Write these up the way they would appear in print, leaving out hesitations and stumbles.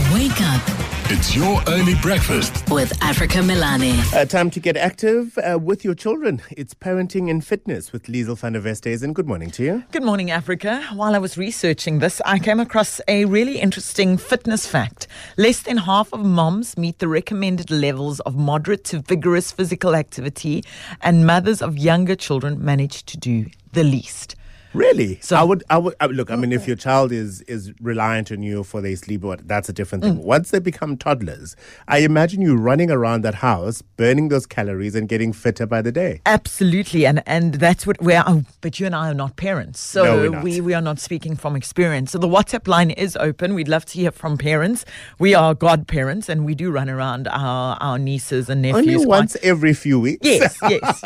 Wake up It's your early breakfast. with Africa Milani. Time to get active with your children. It's Parenting and Fitness with Liesl van der Westhuizen. Good morning to you. Good morning, Africa. While I was researching this, I came across a really interesting fitness fact. Less than half of moms meet the recommended levels of moderate to vigorous physical activity, and mothers of younger children manage to do the least. Really? So- I would look, I mean, if your child is reliant on you for their sleep, that's a different thing. Once they become toddlers, I imagine you running around that house, burning those calories and getting fitter by the day. Absolutely, and that's what but you and I are not parents, so No, we're not. we are not speaking from experience. So the WhatsApp line is open. We'd love to hear from parents. We are godparents, and we do run around our nieces and nephews. Only once every few weeks. Yes.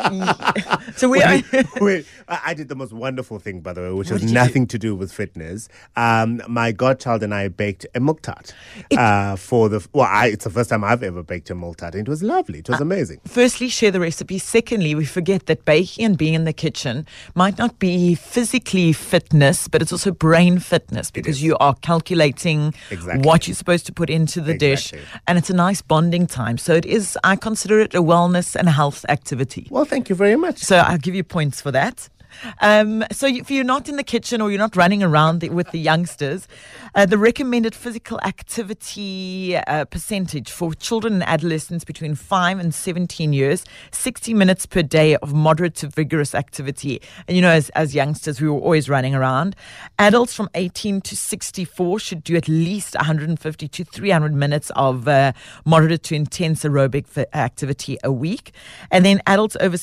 So we are. Wait, I did the most wonderful thing, by the way, which What has did you nothing to do with fitness. My godchild and I baked a milk tart it's the first time I've ever baked a milk tart, and it was lovely. It was amazing. Firstly, share the recipe. Secondly, we forget that baking and being in the kitchen might not be physically fitness, but it's also brain fitness, because you are calculating Exactly. what you're supposed to put into the dish, Exactly. and it's a nice bonding time. So it is, I consider it a wellness and health activity. Well, thank you very much. So I'll give you points for that. So if you're not in the kitchen or you're not running around with the youngsters, the recommended physical activity percentage for children and adolescents between 5 and 17 years, 60 minutes per day of moderate to vigorous activity. And you know, as youngsters, we were always running around. Adults from 18 to 64 should do at least 150 to 300 minutes of moderate to intense aerobic activity a week. And then adults over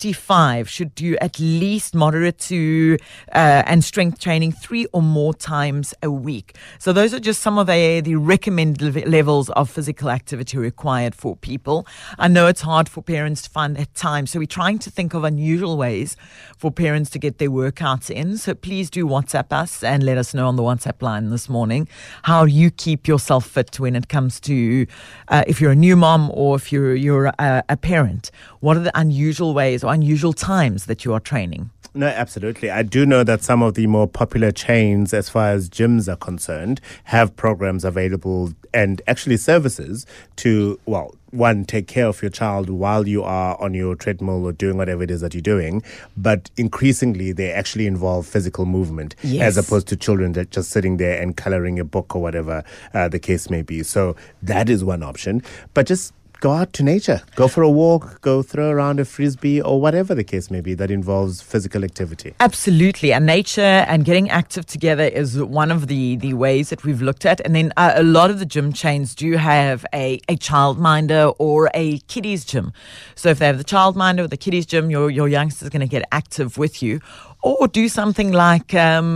65 should do at least moderate to and strength training 3 or more times a week. So those are just some of the recommended levels of physical activity required for people. I know it's hard for parents to find that time, so we're trying to think of unusual ways for parents to get their workouts in. So please do WhatsApp us and let us know on the WhatsApp line this morning how you keep yourself fit when it comes to if you're a new mom or if you're a parent. What are the unusual ways or unusual times that you are training? No, absolutely. I do know that some of the more popular chains, as far as gyms are concerned, have programs available and actually services to, one, take care of your child while you are on your treadmill or doing whatever it is that you're doing. But increasingly, they actually involve physical movement, Yes. as opposed to children that just sitting there and coloring a book or whatever the case may be. So that is one option. But just go out to nature, go for a walk, go throw around a frisbee or whatever the case may be that involves physical activity. Absolutely. And nature and getting active together is one of the ways that we've looked at. And then a lot of the gym chains do have a childminder or a kiddies gym. So if they have the childminder or the kiddies gym, your youngster's going to get active with you. Or do something like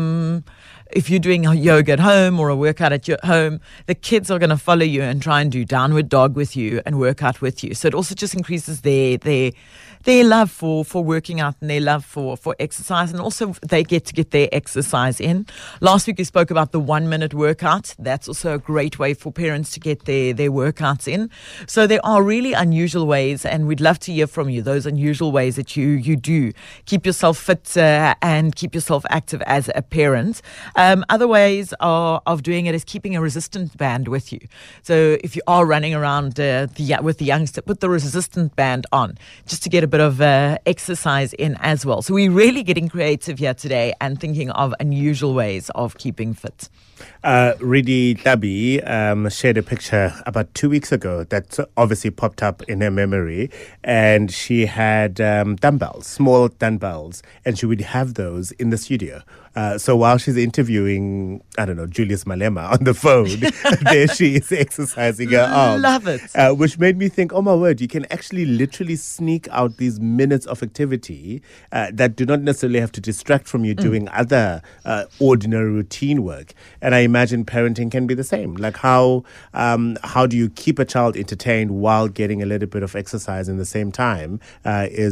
if you're doing a yoga at home or a workout at your home, the kids are going to follow you and try and do downward dog with you and work out with you. So it also just increases their love for working out and their love for exercise, and also they get to get their exercise in. Last week we spoke about the 1 minute workout. That's also a great way for parents to get their workouts in. So there are really unusual ways, and we'd love to hear from you, those unusual ways that you do keep yourself fit and keep yourself active as a parent. Other ways of doing it is keeping a resistance band with you. So if you are running around with the youngster, put the resistance band on just to get a bit of exercise in as well. So we're really getting creative here today and thinking of unusual ways of keeping fit. Ridi Tabi shared a picture about 2 weeks ago that obviously popped up in her memory, and she had dumbbells, small dumbbells, and she would have those in the studio. So while she's interviewing, Julius Malema on the phone, there she is exercising her arms. Love it. Which made me think, oh my word, you can actually literally sneak out these minutes of activity that do not necessarily have to distract from you doing other ordinary routine work. And I imagine parenting can be the same. Like how do you keep a child entertained while getting a little bit of exercise in the same time is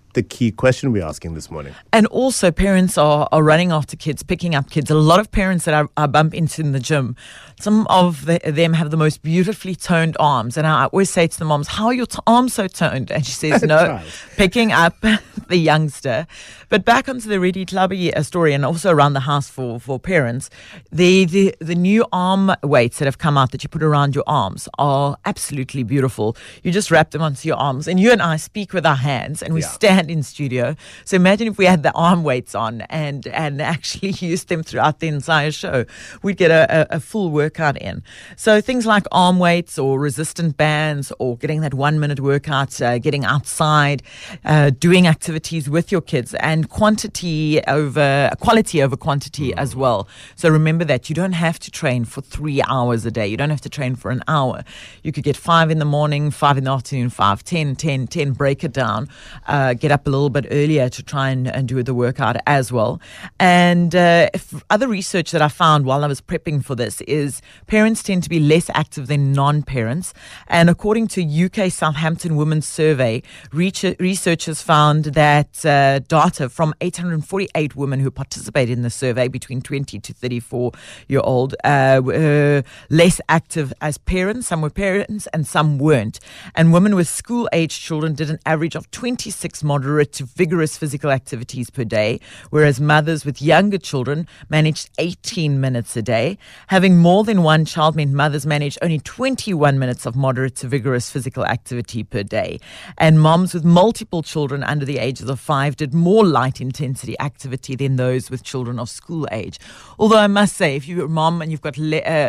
the key question we're asking this morning. And also, parents are running after kids, picking up kids. A lot of parents that I bump into in the gym, some of them have the most beautifully toned arms. And I always say to the moms, how are your arms so toned? And she says, no, picking up the youngster. But back onto the Reddy Tlhabi story, and also around the house for parents, the new arm weights that have come out that you put around your arms are absolutely beautiful. You just wrap them onto your arms, and you and I speak with our hands, and we stand in studio. So imagine if we had the arm weights on and actually used them throughout the entire show. We'd get a full workout in. So things like arm weights or resistant bands or getting that 1 minute workout, getting outside, doing activities with your kids, and quality over quantity as well. So remember that you don't have to train for 3 hours a day. You don't have to train for an hour. You could get 5 in the morning, 5 in the afternoon, 5, 10, 10, 10, break it down, get up a little bit earlier to try and do the workout as well. And other research that I found while I was prepping for this is parents tend to be less active than non-parents. And according to UK Southampton Women's Survey, researchers found that data from 848 women who participated in the survey between 20 to 34-year-old were less active as parents. Some were parents and some weren't. And women with school-age children did an average of 26 moderate to vigorous physical activities per day, whereas mothers with younger children managed 18 minutes a day. Having more than one child meant mothers managed only 21 minutes of moderate to vigorous physical activity per day. And moms with multiple children under the ages of 5 did more light intensity activity than those with children of school age. Although I must say, if you're a mom and you've got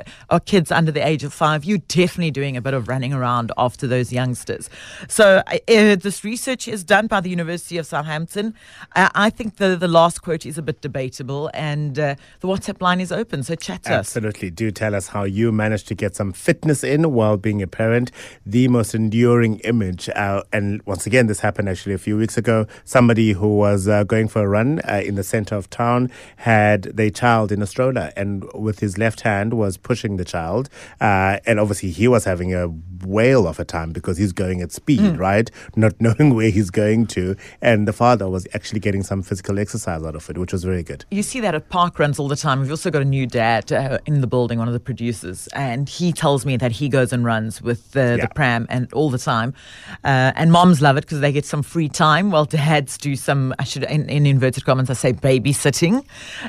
kids under the age of 5, you're definitely doing a bit of running around after those youngsters. So this research is done by the University of Southampton. I think the last quote is a bit debatable, and the WhatsApp line is open, so chat to us. Absolutely. Do tell us how you managed to get some fitness in while being a parent. The most enduring image, and once again, this happened actually a few weeks ago. Somebody who was going for a run in the center of town had their child in a stroller, and with his left hand was pushing the child. And obviously he was having a whale of a time because he's going at speed, right? Not knowing where he's going to. And the father was actually getting some physical exercise out of it, which was very good. You see that at park runs all the time. We've also got a new dad in the building, one of the producers, and he tells me that he goes and runs with the pram and all the time. And moms love it because they get some free time while dads do some, in inverted commas, I say babysitting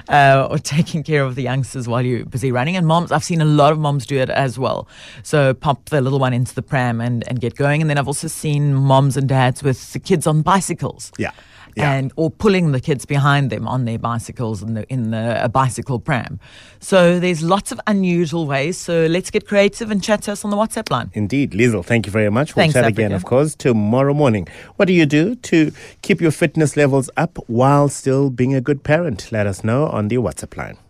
or taking care of the youngsters while you're busy running. And moms, I've seen a lot of moms do it as well. So pop the little one into the pram and get going. And then I've also seen moms and dads with the kids on bicycles. Yeah. Or pulling the kids behind them on their bicycles in the bicycle pram. So there's lots of unusual ways. So let's get creative and chat to us on the WhatsApp line. Indeed. Liesl, thank you very much. We'll Thanks, chat Africa. again, of course, tomorrow morning. What do you do to keep your fitness levels up while still being a good parent? Let us know on the WhatsApp line.